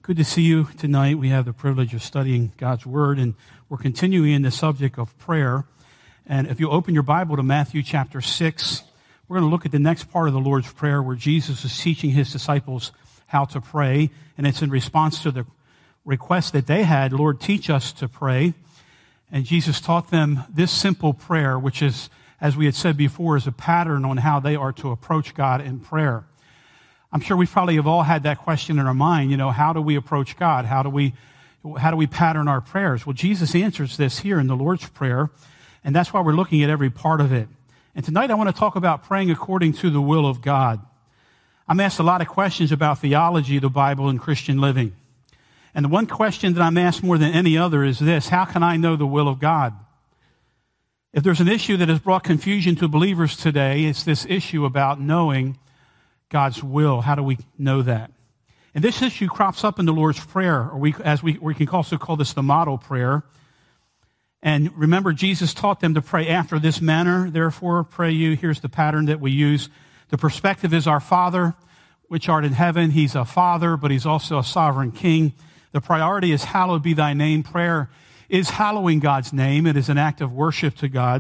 Good to see you tonight. We have the privilege of studying God's Word, and we're continuing in the subject of prayer. And if you open your Bible to Matthew chapter 6, we're going to look at the next part of the Lord's Prayer where Jesus is teaching his disciples how to pray. And it's in response to the request that they had, Lord, teach us to pray. And Jesus taught them this simple prayer, which is, as we had said before, is a pattern on how they are to approach God in prayer. I'm sure we probably have all had that question in our mind, how do we approach God? How do we pattern our prayers? Well, Jesus answers this here in the Lord's Prayer, and that's why we're looking at every part of it. And tonight I want to talk about praying according to the will of God. I'm asked a lot of questions about theology, the Bible, and Christian living. And the one question that I'm asked more than any other is this: how can I know the will of God? If there's an issue that has brought confusion to believers today, it's this issue about knowing God's will. How do we know that? And this issue crops up in the Lord's Prayer, or we can also call this the model prayer. And remember, Jesus taught them to pray after this manner. Therefore, pray you. Here's the pattern that we use. The perspective is our Father, which art in heaven. He's a Father, but he's also a sovereign King. The priority is hallowed be thy name. Prayer is hallowing God's name. It is an act of worship to God.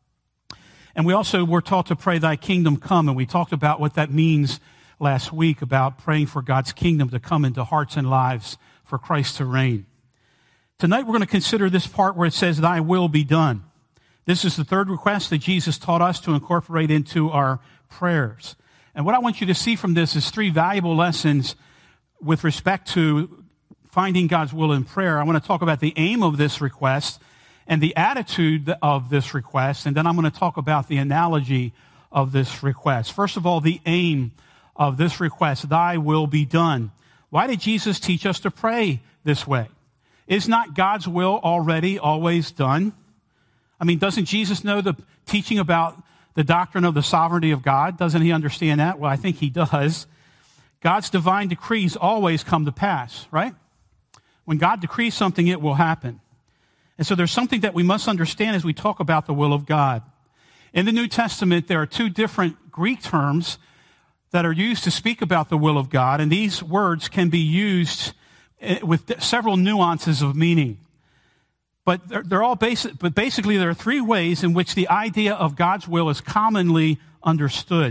And we also were taught to pray thy kingdom come, and we talked about what that means last week about praying for God's kingdom to come into hearts and lives, for Christ to reign. Tonight we're going to consider this part where it says, thy will be done. This is the third request that Jesus taught us to incorporate into our prayers. And what I want you to see from this is three valuable lessons with respect to finding God's will in prayer. I want to talk about the aim of this request and the attitude of this request, and then I'm going to talk about the analogy of this request. First of all, the aim of this request, thy will be done. Why did Jesus teach us to pray this way? Is not God's will already always done? I mean, doesn't Jesus know the teaching about the doctrine of the sovereignty of God? Doesn't he understand that? Well, I think he does. God's divine decrees always come to pass, right? When God decrees something, it will happen. And so there's something that we must understand as we talk about the will of God. In the New Testament, there are two different Greek terms that are used to speak about the will of God, and these words can be used with several nuances of meaning. But they're all basic. But basically, there are three ways in which the idea of God's will is commonly understood.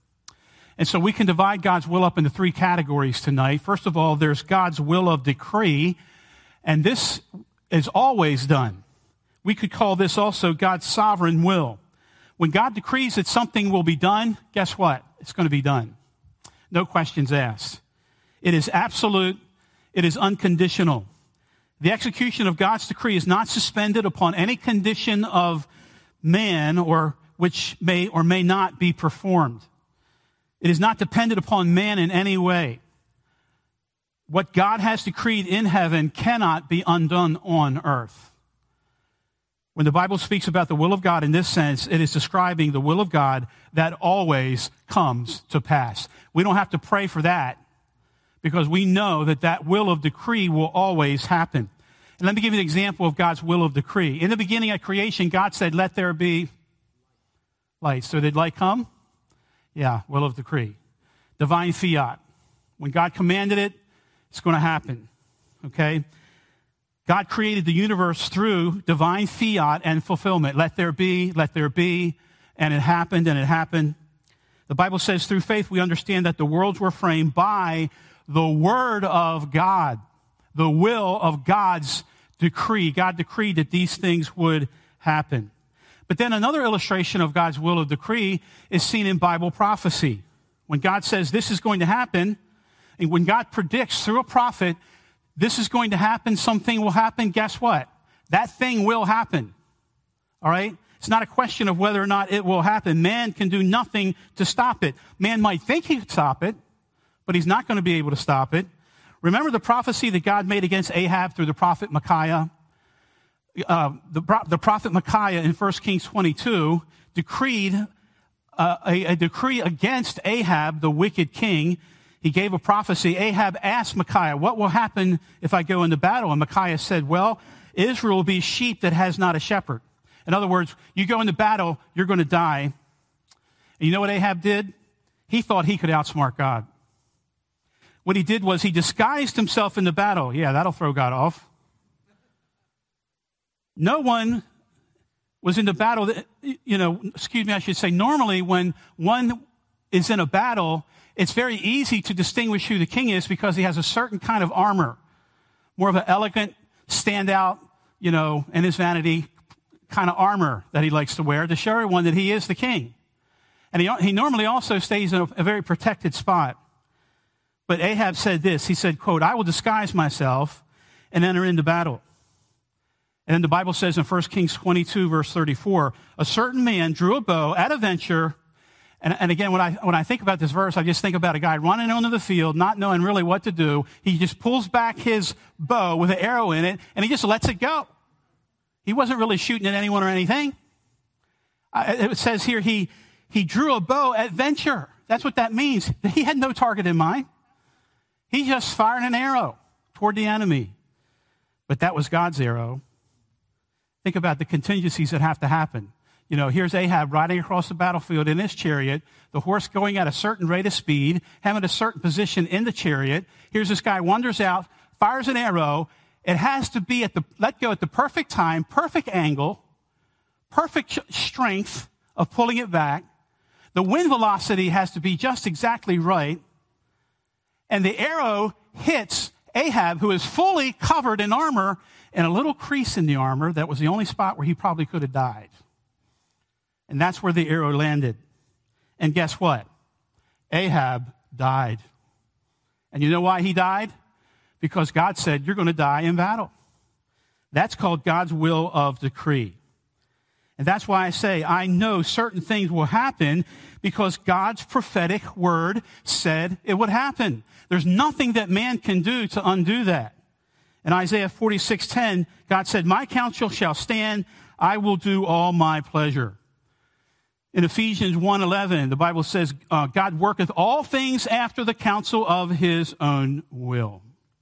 And so we can divide God's will up into three categories tonight. First of all, there's God's will of decree, and this is always done. We could call this also God's sovereign will. When God decrees that something will be done, guess what? It's going to be done. No questions asked. It is absolute. It is unconditional. The execution of God's decree is not suspended upon any condition of man or which may or may not be performed. It is not dependent upon man in any way. What God has decreed in heaven cannot be undone on earth. When the Bible speaks about the will of God in this sense, it is describing the will of God that always comes to pass. We don't have to pray for that because we know that that will of decree will always happen. And let me give you an example of God's will of decree. In the beginning of creation, God said, let there be light. So did light come? Yeah, will of decree. Divine fiat. When God commanded it, it's going to happen, okay? God created the universe through divine fiat and fulfillment. Let there be, and it happened, and it happened. The Bible says through faith we understand that the worlds were framed by the word of God, the will of God's decree. God decreed that these things would happen. But then another illustration of God's will of decree is seen in Bible prophecy. When God says this is going to happen, and when God predicts through a prophet, this is going to happen, something will happen, guess what? That thing will happen. All right? It's not a question of whether or not it will happen. Man can do nothing to stop it. Man might think he could stop it, but he's not going to be able to stop it. Remember the prophecy that God made against Ahab through the prophet Micaiah? The prophet Micaiah in 1 Kings 22 decreed a decree against Ahab, the wicked king. He gave a prophecy. Ahab asked Micaiah, what will happen if I go into battle? And Micaiah said, well, Israel will be sheep that has not a shepherd. In other words, you go into battle, you're going to die. And you know what Ahab did? He thought he could outsmart God. what he did was he disguised himself in the battle. Yeah, that'll throw God off. No one was in the battle. I should say, normally when one is in a battle, it's very easy to distinguish who the king is because he has a certain kind of armor, more of an elegant, standout, in his vanity kind of armor that he likes to wear to show everyone that he is the king. And he normally also stays in a very protected spot. But Ahab said this. He said, quote, "I will disguise myself and enter into battle." And then the Bible says in 1 Kings 22, verse 34, a certain man drew a bow at a venture. And again, when I think about this verse, I just think about a guy running onto the field, not knowing really what to do. He just pulls back his bow with an arrow in it, and he just lets it go. He wasn't really shooting at anyone or anything. It says here he drew a bow at venture. That's what that means. He had no target in mind. He just fired an arrow toward the enemy. But that was God's arrow. Think about the contingencies that have to happen. Here's Ahab riding across the battlefield in his chariot, the horse going at a certain rate of speed, having a certain position in the chariot. Here's this guy wanders out, fires an arrow. It has to be let go at the perfect time, perfect angle, perfect strength of pulling it back. The wind velocity has to be just exactly right. And the arrow hits Ahab, who is fully covered in armor, and a little crease in the armor that was the only spot where he probably could have died. And that's where the arrow landed. And guess what? Ahab died. And you know why he died? Because God said, you're going to die in battle. That's called God's will of decree. And that's why I say I know certain things will happen because God's prophetic word said it would happen. There's nothing that man can do to undo that. In Isaiah 46:10, God said, my counsel shall stand. I will do all my pleasure. In Ephesians 1:11, the Bible says, God worketh all things after the counsel of his own will.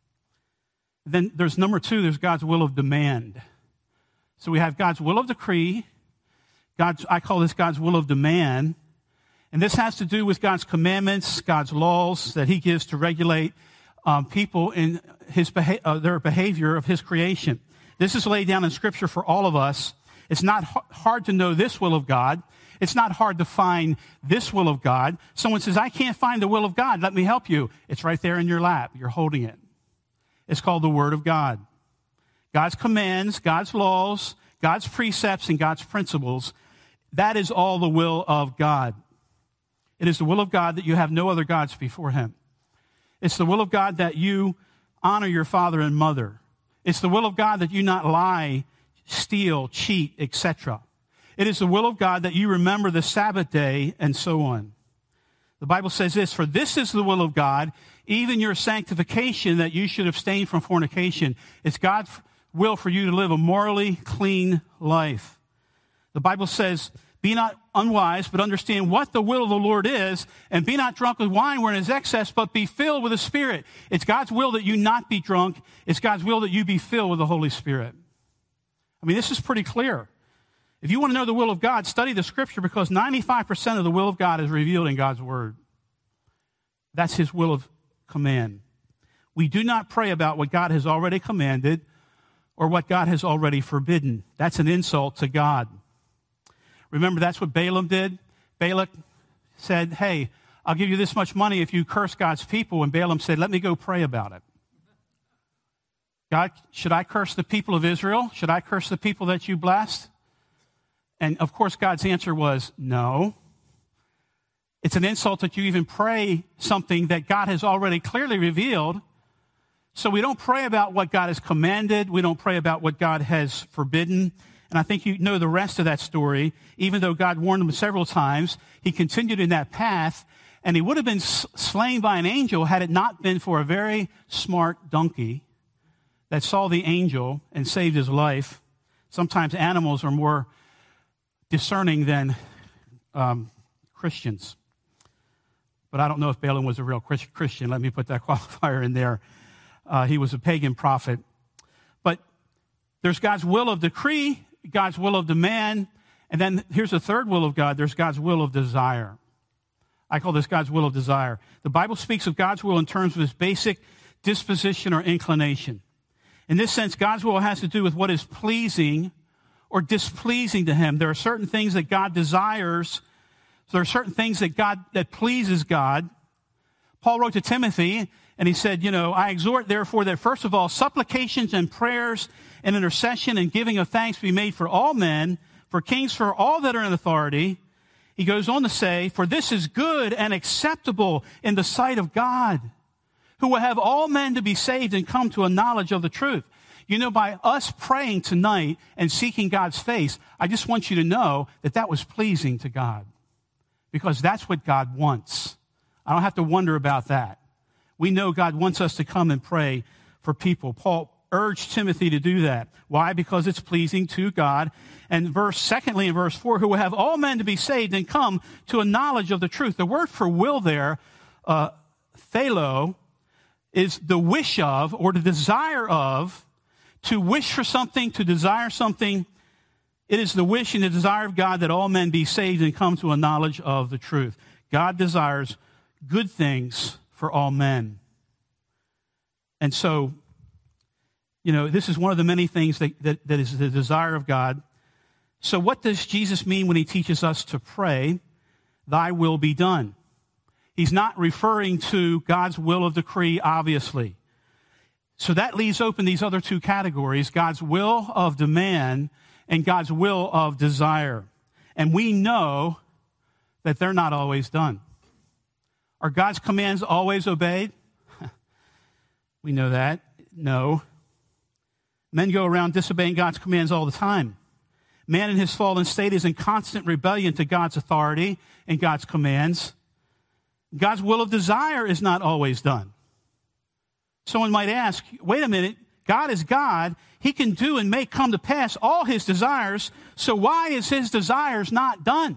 Then there's number 2, there's God's will of demand. So we have God's will of decree. I call this God's will of demand. And this has to do with God's commandments, God's laws that he gives to regulate people in their behavior of his creation. This is laid down in Scripture for all of us. It's not hard to know this will of God. It's not hard to find this will of God. Someone says, I can't find the will of God. Let me help you. It's right there in your lap. You're holding it. It's called the Word of God. God's commands, God's laws, God's precepts, and God's principles. That is all the will of God. It is the will of God that you have no other gods before him. It's the will of God that you honor your father and mother. It's the will of God that you not lie, steal, cheat, etc. It is the will of God that you remember the Sabbath day and so on. The Bible says this, for this is the will of God, even your sanctification, that you should abstain from fornication. It's God's will for you to live a morally clean life. The Bible says, be not unwise, but understand what the will of the Lord is, and be not drunk with wine wherein is excess, but be filled with the Spirit. It's God's will that you not be drunk. It's God's will that you be filled with the Holy Spirit. I mean, this is pretty clear. If you want to know the will of God, study the Scripture, because 95% of the will of God is revealed in God's Word. That's his will of command. We do not pray about what God has already commanded or what God has already forbidden. That's an insult to God. Remember, that's what Balaam did. Balak said, hey, I'll give you this much money if you curse God's people. And Balaam said, let me go pray about it. God, should I curse the people of Israel? Should I curse the people that you blessed? And of course, God's answer was no. It's an insult that you even pray something that God has already clearly revealed. So we don't pray about what God has commanded. We don't pray about what God has forbidden. And I think you know the rest of that story. Even though God warned him several times, he continued in that path. And he would have been slain by an angel had it not been for a very smart donkey that saw the angel and saved his life. Sometimes animals are more discerning than Christians. But I don't know if Balaam was a real Christian. Let me put that qualifier in there. He was a pagan prophet. But there's God's will of decree, God's will of demand, and then here's the third will of God. There's God's will of desire. I call this God's will of desire. The Bible speaks of God's will in terms of his basic disposition or inclination. In this sense, God's will has to do with what is pleasing or displeasing to him. There are certain things that God desires. There are certain things that pleases God. Paul wrote to Timothy, and he said, I exhort, therefore, that first of all, supplications and prayers and intercession and giving of thanks be made for all men, for kings, for all that are in authority. He goes on to say, for this is good and acceptable in the sight of God, who will have all men to be saved and come to a knowledge of the truth. By us praying tonight and seeking God's face, I just want you to know that was pleasing to God, because that's what God wants. I don't have to wonder about that. We know God wants us to come and pray for people. Paul urged Timothy to do that. Why? Because it's pleasing to God. And secondly, in verse 4, who will have all men to be saved and come to a knowledge of the truth. The word for will there, thelo, is the wish of or the desire of. To wish for something, to desire something. It is the wish and the desire of God that all men be saved and come to a knowledge of the truth. God desires good things for all men. And so, this is one of the many things that is the desire of God. So what does Jesus mean when he teaches us to pray, thy will be done? He's not referring to God's will of decree, obviously. So that leaves open these other two categories, God's will of demand and God's will of desire. And we know that they're not always done. Are God's commands always obeyed? We know that. No. Men go around disobeying God's commands all the time. Man in his fallen state is in constant rebellion to God's authority and God's commands. God's will of desire is not always done. Someone might ask, wait a minute, God is God. He can do and make come to pass all his desires. So why is his desires not done?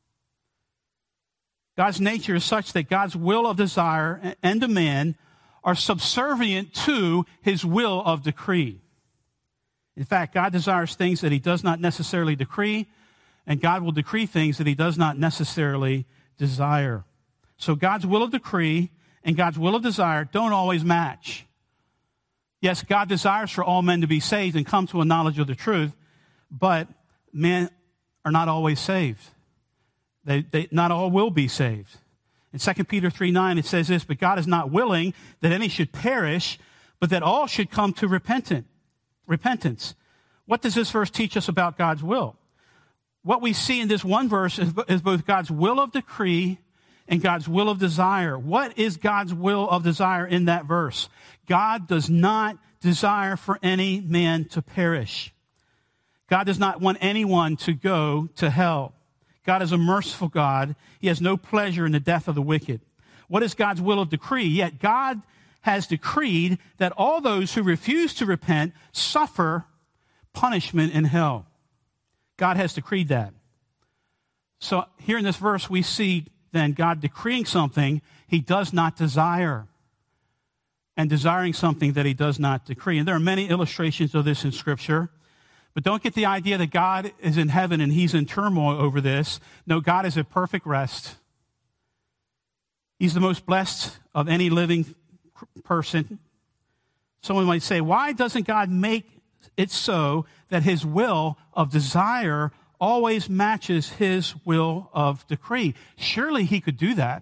God's nature is such that God's will of desire and demand are subservient to his will of decree. In fact, God desires things that he does not necessarily decree, and God will decree things that he does not necessarily desire. So God's will of decree and God's will of desire don't always match. Yes, God desires for all men to be saved and come to a knowledge of the truth, but men are not always saved. They not all will be saved. In 2 Peter 3:9, it says this, but God is not willing that any should perish, but that all should come to repentance. What does this verse teach us about God's will? What we see in this one verse is both God's will of decree and God's will of desire. What is God's will of desire in that verse? God does not desire for any man to perish. God does not want anyone to go to hell. God is a merciful God. He has no pleasure in the death of the wicked. What is God's will of decree? Yet God has decreed that all those who refuse to repent suffer punishment in hell. God has decreed that. So here in this verse we see then God decreeing something he does not desire and desiring something that he does not decree. And there are many illustrations of this in Scripture. But don't get the idea that God is in heaven and he's in turmoil over this. No, God is at perfect rest. He's the most blessed of any living person. Someone might say, why doesn't God make it so that his will of desire always matches his will of decree? Surely he could do that.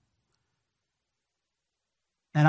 And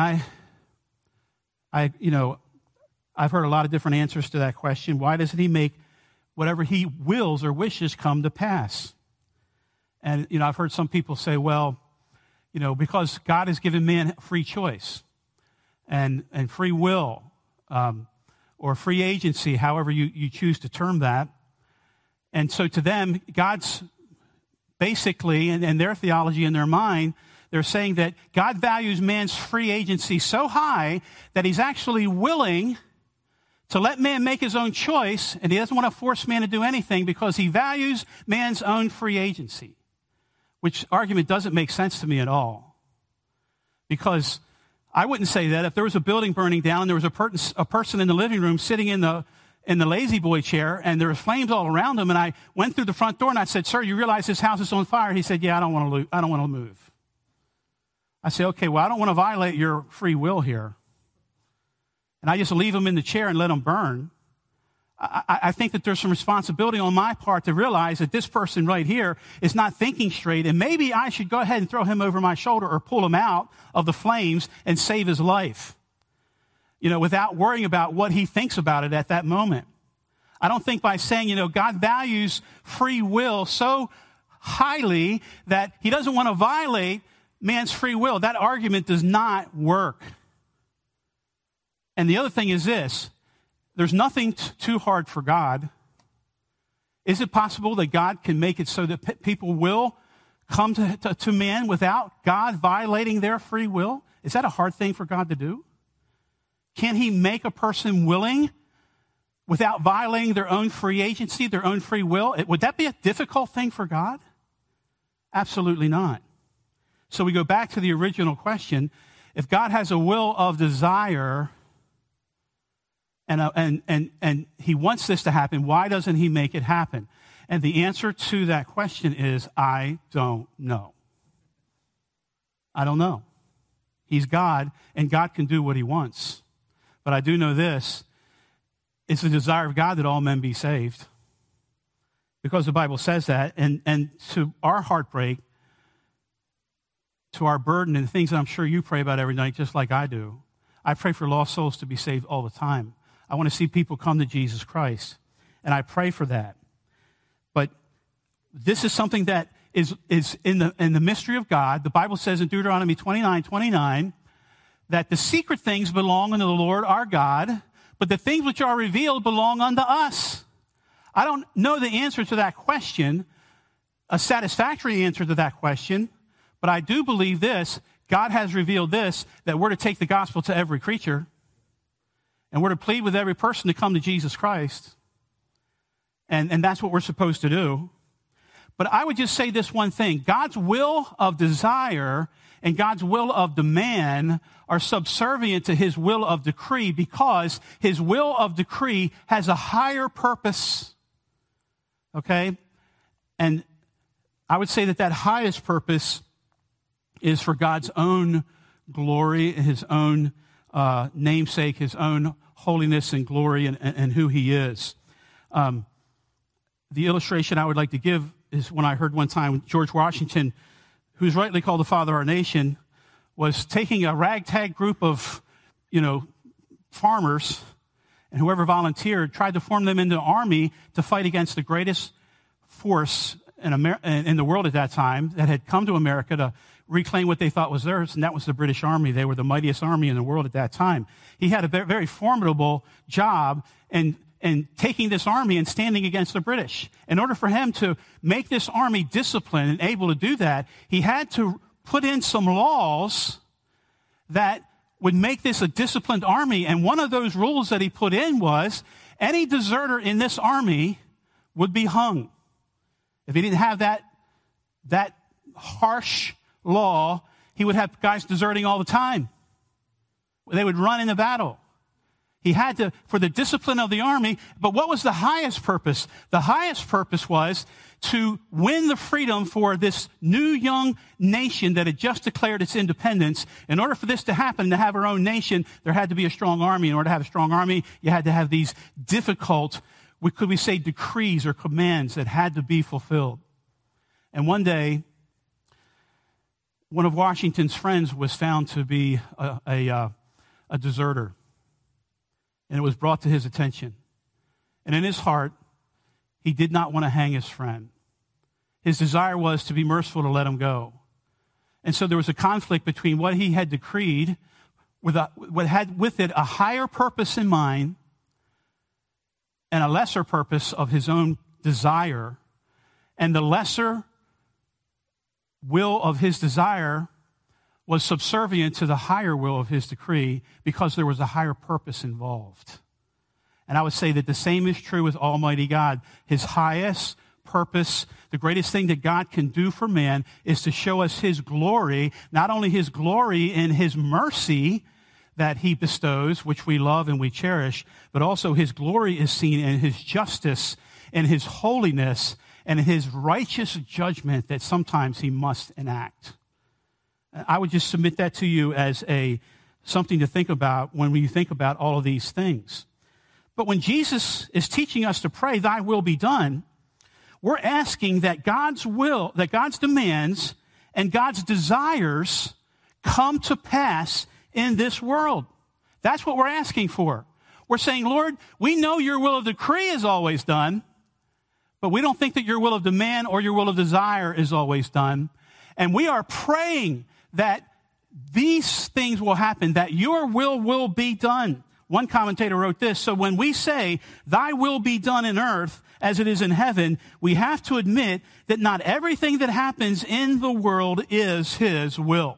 I've heard a lot of different answers to that question. Why doesn't he make whatever he wills or wishes come to pass? And, I've heard some people say, well, because God has given man free choice and free will, or free agency, however you choose to term that. And so to them, God's basically, in their theology, in their mind, they're saying that God values man's free agency so high that he's actually willing to let man make his own choice, and he doesn't want to force man to do anything because he values man's own free agency, which argument doesn't make sense to me at all. Because I wouldn't say that if there was a building burning down and there was a person in the living room sitting in the lazy boy chair and there was flames all around him, and I went through the front door and I said, sir, you realize this house is on fire? He said, yeah, I don't want to move. I say, okay, well, I don't want to violate your free will here. And I just leave them in the chair and let them burn. I think that there's some responsibility on my part to realize that this person right here is not thinking straight, and maybe I should go ahead and throw him over my shoulder or pull him out of the flames and save his life, without worrying about what he thinks about it at that moment. I don't think by saying, God values free will so highly that he doesn't want to violate man's free will. That argument does not work. And the other thing is this. There's nothing too hard for God. Is it possible that God can make it so that people will come to man without God violating their free will? Is that a hard thing for God to do? Can he make a person willing without violating their own free agency, their own free will? Would that be a difficult thing for God? Absolutely not. So we go back to the original question. If God has a will of desire, and he wants this to happen, why doesn't he make it happen? And the answer to that question is, I don't know. I don't know. He's God, and God can do what he wants. But I do know this. It's the desire of God that all men be saved. Because the Bible says that. And to our heartbreak, to our burden, and things that I'm sure you pray about every night, just like I do. I pray for lost souls to be saved all the time. I want to see people come to Jesus Christ, and I pray for that. But this is something that is in the mystery of God. The Bible says in Deuteronomy 29:29 that the secret things belong unto the Lord our God, but the things which are revealed belong unto us. I don't know the answer to that question, a satisfactory answer to that question, but I do believe this. God has revealed this, that we're to take the gospel to every creature. And we're to plead with every person to come to Jesus Christ. And that's what we're supposed to do. But I would just say this one thing. God's will of desire and God's will of demand are subservient to his will of decree, because his will of decree has a higher purpose. Okay? And I would say that highest purpose is for God's own glory, his own namesake, his own holiness and glory and who he is. The illustration I would like to give is when I heard one time George Washington, who's rightly called the father of our nation, was taking a ragtag group of, farmers, and whoever volunteered tried to form them into an army to fight against the greatest force in the world at that time that had come to America to reclaim what they thought was theirs, and that was the British Army. They were the mightiest army in the world at that time. He had a very formidable job in taking this army and standing against the British. In order for him to make this army disciplined and able to do that, he had to put in some laws that would make this a disciplined army. And one of those rules that he put in was any deserter in this army would be hung. If he didn't have that harsh law, he would have guys deserting all the time. They would run into battle. He had to, for the discipline of the army. But what was the highest purpose? The highest purpose was to win the freedom for this new young nation that had just declared its independence. In order for this to happen, to have our own nation, there had to be a strong army. In order to have a strong army, you had to have these difficult, could we say, decrees or commands that had to be fulfilled. And one day, one of Washington's friends was found to be a deserter. And it was brought to his attention. And in his heart, he did not want to hang his friend. His desire was to be merciful to let him go. And so there was a conflict between what he had decreed, what had with it a higher purpose in mind, and a lesser purpose of his own desire. And the lesser will of his desire was subservient to the higher will of his decree, because there was a higher purpose involved. And I would say that the same is true with Almighty God. His highest purpose, the greatest thing that God can do for man, is to show us his glory, not only his glory in his mercy that he bestows, which we love and we cherish, but also his glory is seen in his justice and his holiness and his righteous judgment that sometimes he must enact. I would just submit that to you as something to think about when you think about all of these things. But when Jesus is teaching us to pray, thy will be done, we're asking that God's will, that God's demands and God's desires come to pass in this world. That's what we're asking for. We're saying, Lord, we know your will of decree is always done, but we don't think that your will of demand or your will of desire is always done. And we are praying that these things will happen, that your will be done. One commentator wrote this: so when we say, thy will be done in earth as it is in heaven, we have to admit that not everything that happens in the world is his will.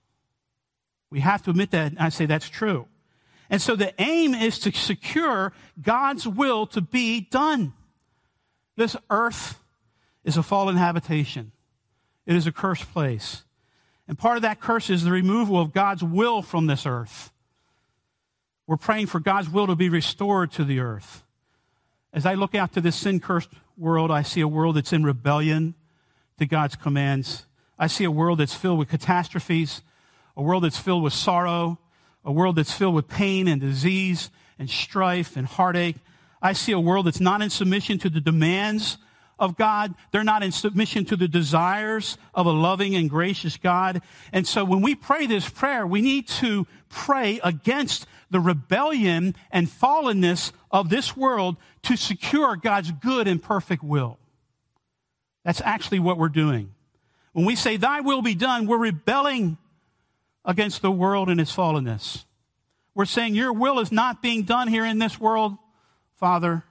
We have to admit that, and I say that's true. And so the aim is to secure God's will to be done. This earth is a fallen habitation. It is a cursed place. And part of that curse is the removal of God's will from this earth. We're praying for God's will to be restored to the earth. As I look out to this sin-cursed world, I see a world that's in rebellion to God's commands. I see a world that's filled with catastrophes, a world that's filled with sorrow, a world that's filled with pain and disease and strife and heartache. I see a world that's not in submission to the demands of God. They're not in submission to the desires of a loving and gracious God. And so when we pray this prayer, we need to pray against the rebellion and fallenness of this world to secure God's good and perfect will. That's actually what we're doing. When we say, thy will be done, we're rebelling against the world and its fallenness. We're saying your will is not being done here in this world, Father.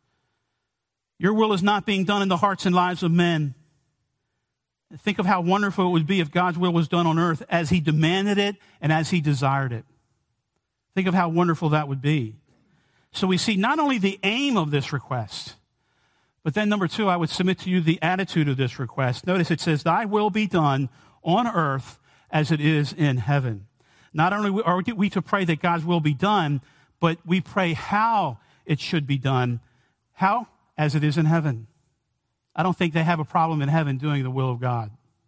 Your will is not being done in the hearts and lives of men. Think of how wonderful it would be if God's will was done on earth as he demanded it and as he desired it. Think of how wonderful that would be. So we see not only the aim of this request, but then number two, I would submit to you the attitude of this request. Notice it says, thy will be done on earth as it is in heaven. Not only are we to pray that God's will be done, but we pray how it should be done. How? As it is in heaven. I don't think they have a problem in heaven doing the will of God.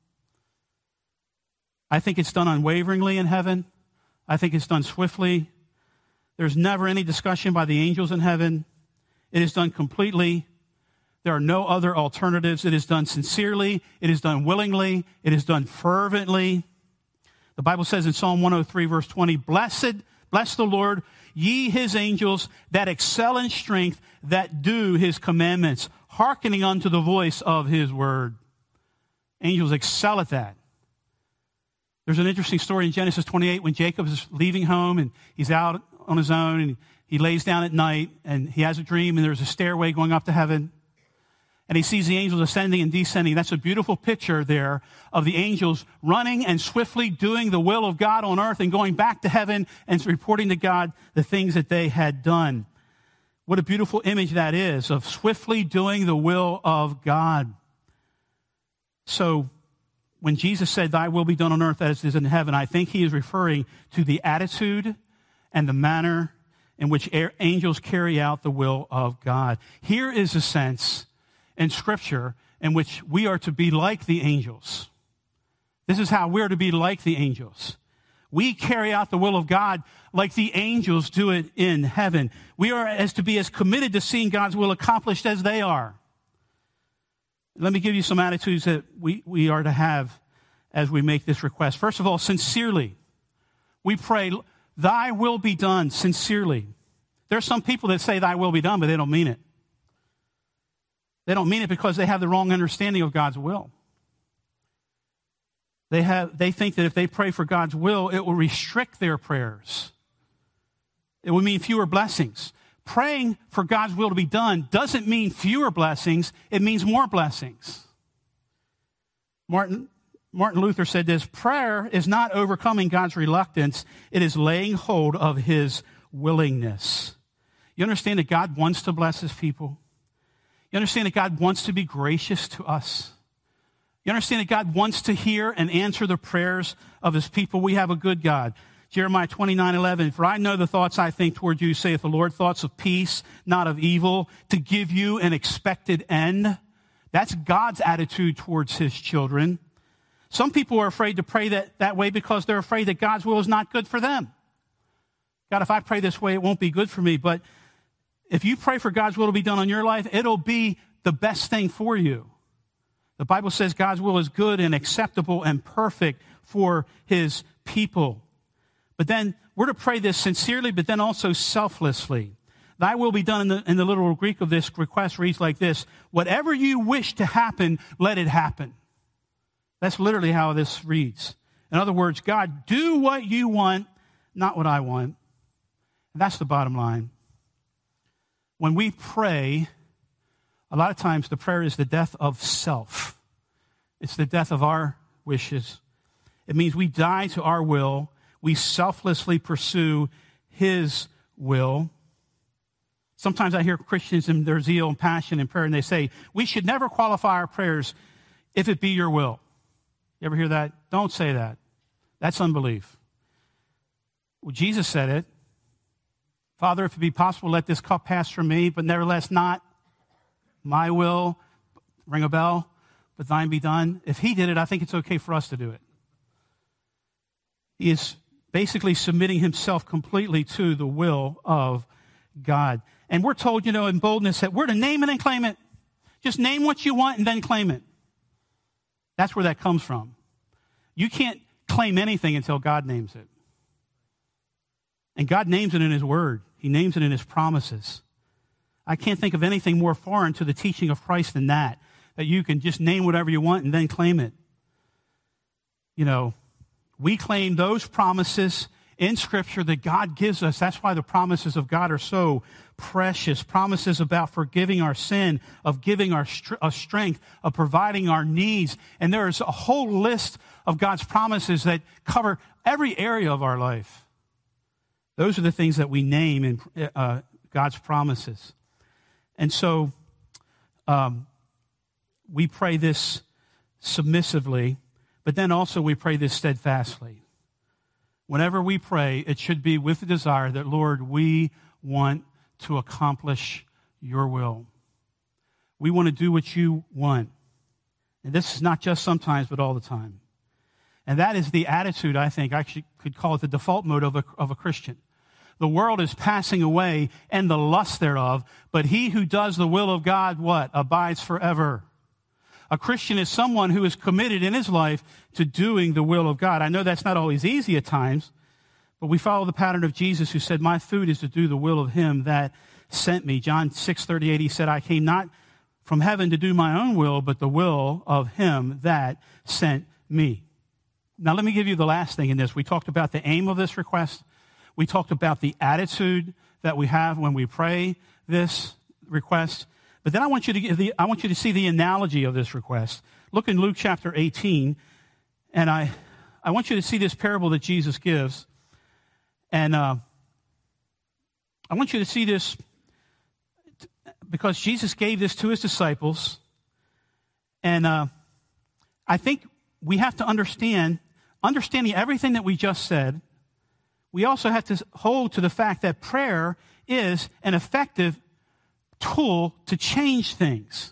I think it's done unwaveringly in heaven. I think it's done swiftly. There's never any discussion by the angels in heaven. It is done completely. There are no other alternatives. It is done sincerely. It is done willingly. It is done fervently. The Bible says in Psalm 103, verse 20, bless the Lord, ye his angels that excel in strength, that do his commandments, hearkening unto the voice of his word. Angels excel at that. There's an interesting story in Genesis 28 when Jacob is leaving home and he's out on his own and he lays down at night and he has a dream and there's a stairway going up to heaven. And he sees the angels ascending and descending. That's a beautiful picture there of the angels running and swiftly doing the will of God on earth and going back to heaven and reporting to God the things that they had done. What a beautiful image that is of swiftly doing the will of God. So when Jesus said, thy will be done on earth as it is in heaven, I think he is referring to the attitude and the manner in which angels carry out the will of God. Here is a sense in Scripture in which we are to be like the angels. This is how we're to be like the angels. We carry out the will of God like the angels do it in heaven. We are to be as committed to seeing God's will accomplished as they are. Let me give you some attitudes that we are to have as we make this request. First of all, sincerely. We pray, thy will be done sincerely. There are some people that say thy will be done, but they don't mean it. They don't mean it because they have the wrong understanding of God's will. They think that if they pray for God's will, it will restrict their prayers. It will mean fewer blessings. Praying for God's will to be done doesn't mean fewer blessings. It means more blessings. Martin Luther said this: prayer is not overcoming God's reluctance. It is laying hold of his willingness. You understand that God wants to bless his people? You understand that God wants to be gracious to us? You understand that God wants to hear and answer the prayers of his people? We have a good God. Jeremiah 29:11, for I know the thoughts I think toward you, saith the Lord, thoughts of peace, not of evil, to give you an expected end. That's God's attitude towards his children. Some people are afraid to pray that way because they're afraid that God's will is not good for them. God, if I pray this way, it won't be good for me. But if you pray for God's will to be done on your life, it'll be the best thing for you. The Bible says God's will is good and acceptable and perfect for his people. But then we're to pray this sincerely, but then also selflessly. Thy will be done in the literal Greek of this request reads like this: whatever you wish to happen, let it happen. That's literally how this reads. In other words, God, do what you want, not what I want. And that's the bottom line. When we pray, a lot of times the prayer is the death of self. It's the death of our wishes. It means we die to our will. We selflessly pursue his will. Sometimes I hear Christians in their zeal and passion in prayer, and they say, we should never qualify our prayers if it be your will. You ever hear that? Don't say that. That's unbelief. Well, Jesus said it. Father, if it be possible, let this cup pass from me, but nevertheless not my will, ring a bell, but thine be done. If he did it, I think it's okay for us to do it. He is basically submitting himself completely to the will of God. And we're told, in boldness that we're to name it and claim it. Just name what you want and then claim it. That's where that comes from. You can't claim anything until God names it. And God names it in his word. He names it in his promises. I can't think of anything more foreign to the teaching of Christ than that you can just name whatever you want and then claim it. We claim those promises in Scripture that God gives us. That's why the promises of God are so precious. Promises about forgiving our sin, of giving our strength, of providing our needs. And there is a whole list of God's promises that cover every area of our life. Those are the things that we name in God's promises. And so we pray this submissively, but then also we pray this steadfastly. Whenever we pray, it should be with the desire that, Lord, we want to accomplish your will. We want to do what you want. And this is not just sometimes, but all the time. And that is the attitude, I think, I could call it the default mode of a Christian. The world is passing away and the lust thereof, but he who does the will of God, what? Abides forever. A Christian is someone who is committed in his life to doing the will of God. I know that's not always easy at times, but we follow the pattern of Jesus, who said, my food is to do the will of him that sent me. John 6:38, he said, I came not from heaven to do my own will, but the will of him that sent me. Now, let me give you the last thing in this. We talked about the aim of this request. We talked about the attitude that we have when we pray this request. But then I want you to see the analogy of this request. Look in Luke chapter 18, and I want you to see this parable that Jesus gives. And I want you to see this because Jesus gave this to his disciples. And I think we have to understanding everything that we just said, we also have to hold to the fact that prayer is an effective tool to change things.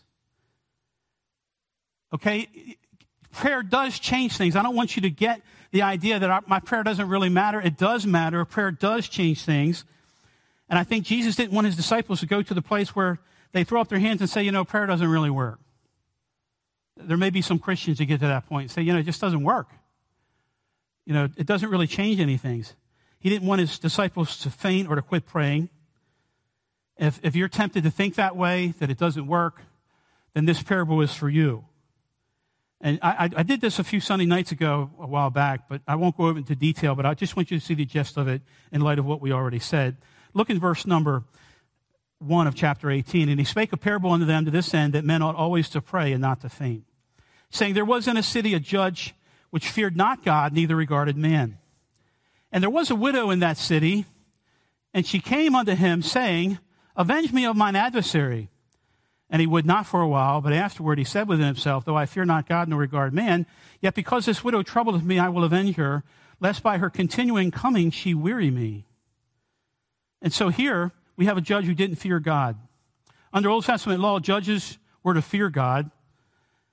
Okay? Prayer does change things. I don't want you to get the idea that my prayer doesn't really matter. It does matter. Prayer does change things. And I think Jesus didn't want his disciples to go to the place where they throw up their hands and say, prayer doesn't really work. There may be some Christians who get to that point and say, it just doesn't work. It doesn't really change anything. He didn't want his disciples to faint or to quit praying. If you're tempted to think that way, that it doesn't work, then this parable is for you. And I did this a few Sunday nights ago, a while back, but I won't go into detail, but I just want you to see the gist of it in light of what we already said. Look in verse number 1 of chapter 18. And he spake a parable unto them to this end, that men ought always to pray and not to faint, saying, there was in a city a judge which feared not God, neither regarded man. And there was a widow in that city, and she came unto him, saying, avenge me of mine adversary. And he would not for a while, but afterward he said within himself, though I fear not God nor regard man, yet because this widow troubleth me, I will avenge her, lest by her continuing coming she weary me. And so here we have a judge who didn't fear God. Under Old Testament law, judges were to fear God.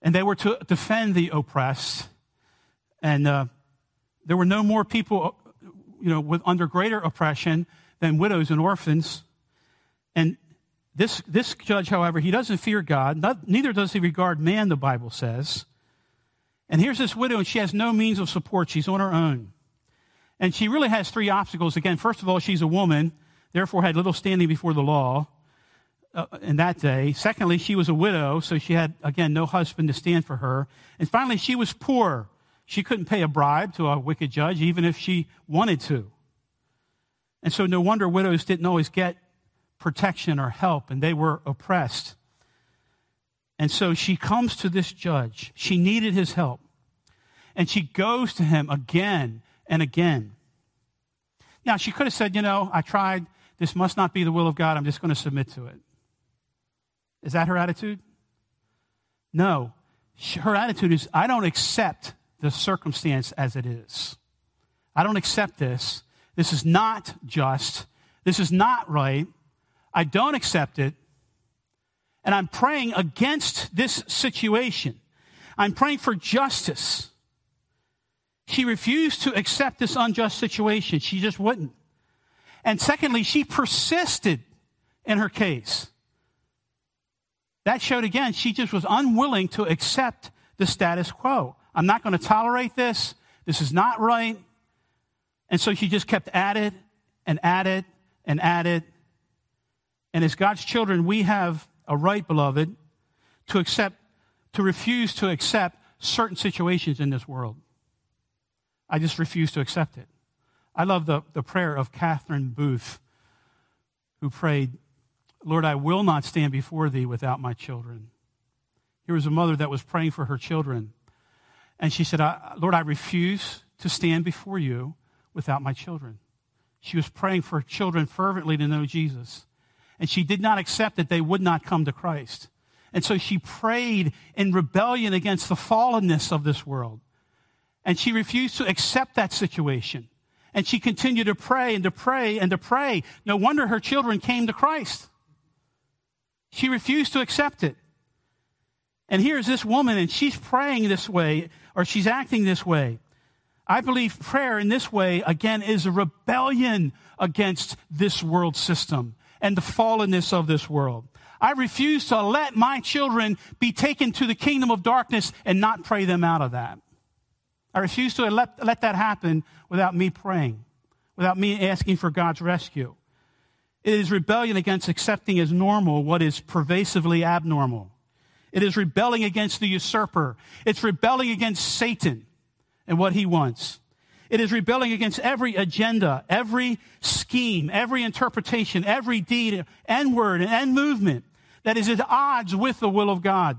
And they were to defend the oppressed. And there were no more people, under greater oppression than widows and orphans. And this judge, however, he doesn't fear God. Neither does he regard man, the Bible says. And here's this widow, and she has no means of support. She's on her own. And she really has three obstacles. Again, first of all, she's a woman, therefore had little standing before the law in that day. Secondly, she was a widow, so she had, again, no husband to stand for her. And finally, she was poor. She couldn't pay a bribe to a wicked judge, even if she wanted to. And so no wonder widows didn't always get protection or help, and they were oppressed. And so she comes to this judge. She needed his help. And she goes to him again and again. Now, she could have said, I tried. This must not be the will of God. I'm just going to submit to it. Is that her attitude? No. Her attitude is, I don't accept the circumstance as it is. I don't accept this. This is not just. This is not right. I don't accept it. And I'm praying against this situation. I'm praying for justice. She refused to accept this unjust situation. She just wouldn't. And secondly, she persisted in her case. That showed again, she just was unwilling to accept the status quo. I'm not going to tolerate this. This is not right. And so she just kept at it and at it and at it. And as God's children, we have a right, beloved, to refuse to accept certain situations in this world. I just refuse to accept it. I love the prayer of Catherine Booth, who prayed, Lord, I will not stand before thee without my children. Here was a mother that was praying for her children. And she said, Lord, I refuse to stand before you without my children. She was praying for her children fervently to know Jesus. And she did not accept that they would not come to Christ. And so she prayed in rebellion against the fallenness of this world. And she refused to accept that situation. And she continued to pray and to pray and to pray. No wonder her children came to Christ. She refused to accept it. And here's this woman, and she's praying this way, or she's acting this way. I believe prayer in this way, again, is a rebellion against this world system and the fallenness of this world. I refuse to let my children be taken to the kingdom of darkness and not pray them out of that. I refuse to let that happen without me praying, without me asking for God's rescue. It is rebellion against accepting as normal what is pervasively abnormal. It is rebelling against the usurper. It's rebelling against Satan and what he wants. It is rebelling against every agenda, every scheme, every interpretation, every deed and word and movement that is at odds with the will of God.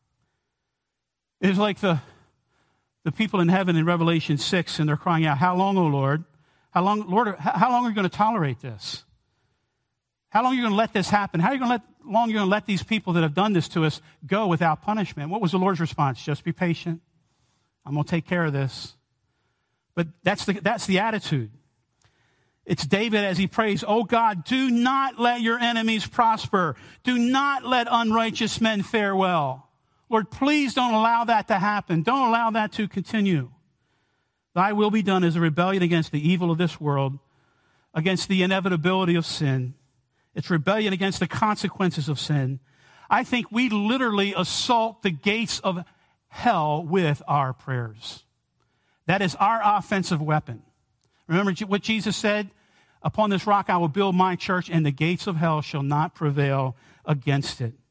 It is like the people in heaven in Revelation 6, and they're crying out, how long, O Lord? How long are you going to tolerate this? How long are you going to let this happen? How long are you going to let these people that have done this to us go without punishment? What was the Lord's response? Just be patient. I'm going to take care of this. But that's the attitude. It's David as he prays, oh God, do not let your enemies prosper. Do not let unrighteous men fare well. Lord, please don't allow that to happen. Don't allow that to continue. Thy will be done as a rebellion against the evil of this world, against the inevitability of sin. It's rebellion against the consequences of sin. I think we literally assault the gates of hell with our prayers. That is our offensive weapon. Remember what Jesus said? Upon this rock I will build my church, and the gates of hell shall not prevail against it.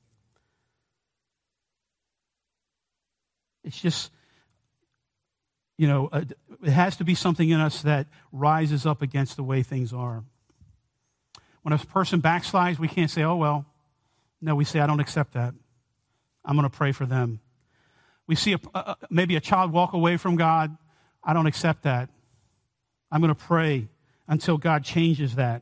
It's just, it has to be something in us that rises up against the way things are. When a person backslides, we can't say, oh, well. No, we say, I don't accept that. I'm going to pray for them. We see maybe a child walk away from God. I don't accept that. I'm going to pray until God changes that.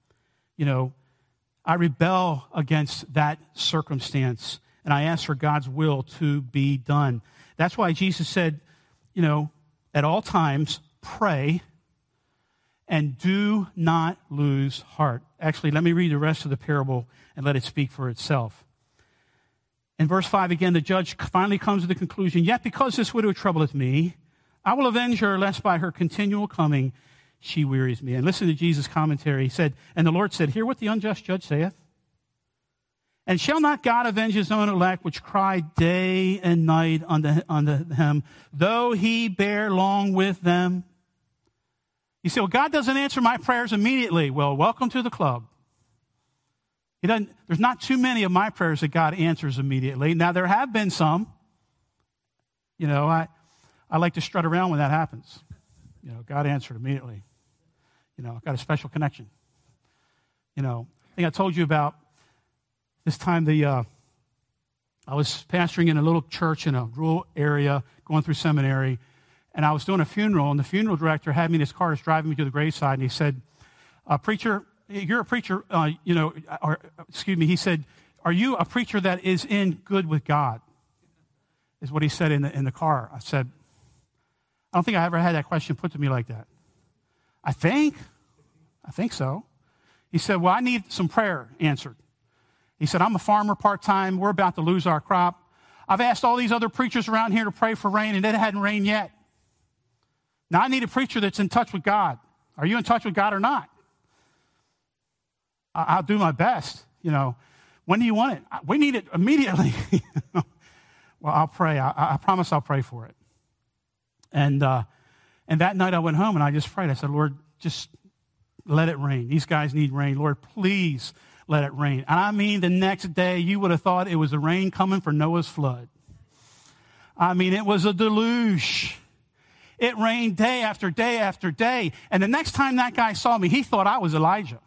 I rebel against that circumstance, and I ask for God's will to be done. That's why Jesus said, at all times, pray and do not lose heart. Actually, let me read the rest of the parable and let it speak for itself. In verse 5 again, the judge finally comes to the conclusion, yet because this widow troubleth me, I will avenge her, lest by her continual coming she wearies me. And listen to Jesus' commentary. He said, and the Lord said, hear what the unjust judge saith. And shall not God avenge his own elect, which cry day and night unto him, though he bear long with them? You say, well, God doesn't answer my prayers immediately. Well, welcome to the club. There's not too many of my prayers that God answers immediately. Now, there have been some. You know, I like to strut around when that happens. You know, God answered immediately. You know, I've got a special connection. You know, I think I told you about this time I was pastoring in a little church in a rural area, going through seminary, and I was doing a funeral, and the funeral director had me in his car, was driving me to the graveside, and he said, preacher, you're a preacher, he said, are you a preacher that is in good with God? Is what he said in the car. I said, I don't think I ever had that question put to me like that. I think so. He said, well, I need some prayer answered. He said, I'm a farmer part-time. We're about to lose our crop. I've asked all these other preachers around here to pray for rain, and it hadn't rained yet. Now, I need a preacher that's in touch with God. Are you in touch with God or not? I'll do my best. You know, when do you want it? We need it immediately. Well, I'll pray. I promise I'll pray for it. And that night I went home and I just prayed. I said, Lord, just let it rain. These guys need rain. Lord, please let it rain. And I mean, the next day you would have thought it was the rain coming for Noah's flood. I mean, it was a deluge. It rained day after day after day. And the next time that guy saw me, he thought I was Elijah.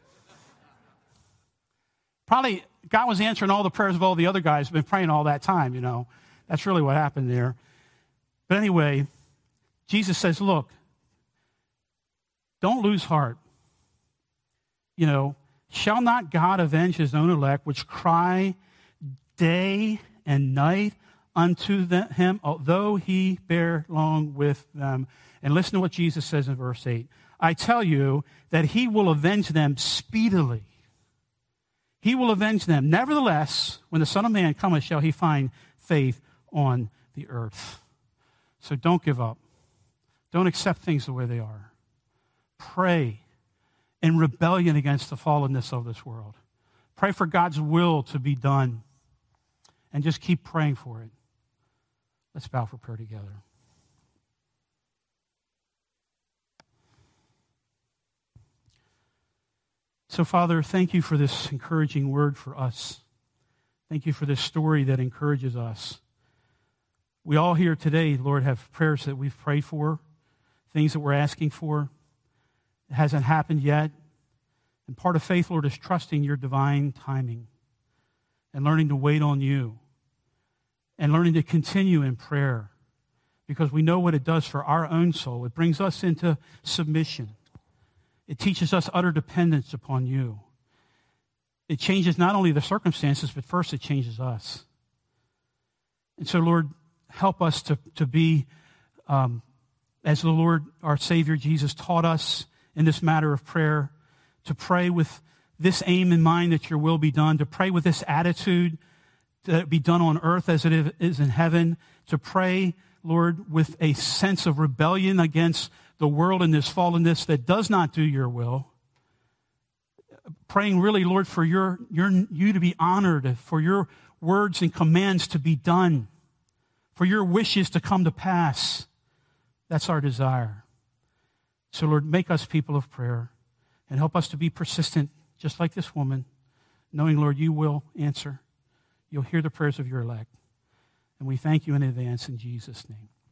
Probably God was answering all the prayers of all the other guys who've been praying all that time, you know. That's really what happened there. But anyway, Jesus says, look, don't lose heart. You know, shall not God avenge his own elect, which cry day and night unto him, although he bear long with them? And listen to what Jesus says in verse 8. I tell you that he will avenge them speedily. He will avenge them. Nevertheless, when the Son of Man cometh, shall he find faith on the earth. So don't give up. Don't accept things the way they are. Pray in rebellion against the fallenness of this world. Pray for God's will to be done. And just keep praying for it. Let's bow for prayer together. So, Father, thank you for this encouraging word for us. Thank you for this story that encourages us. We all here today, Lord, have prayers that we've prayed for, things that we're asking for. It hasn't happened yet. And part of faith, Lord, is trusting your divine timing and learning to wait on you and learning to continue in prayer because we know what it does for our own soul. It brings us into submission. It teaches us utter dependence upon you. It changes not only the circumstances, but first it changes us. And so, Lord, help us to be, as the Lord, our Savior Jesus, taught us in this matter of prayer, to pray with this aim in mind that your will be done, to pray with this attitude that it be done on earth as it is in heaven, to pray, Lord, with a sense of rebellion against the world and this fallenness that does not do your will. Praying really, Lord, for you to be honored, for your words and commands to be done, for your wishes to come to pass. That's our desire. So, Lord, make us people of prayer and help us to be persistent, just like this woman, knowing, Lord, you will answer. You'll hear the prayers of your elect. And we thank you in advance in Jesus' name.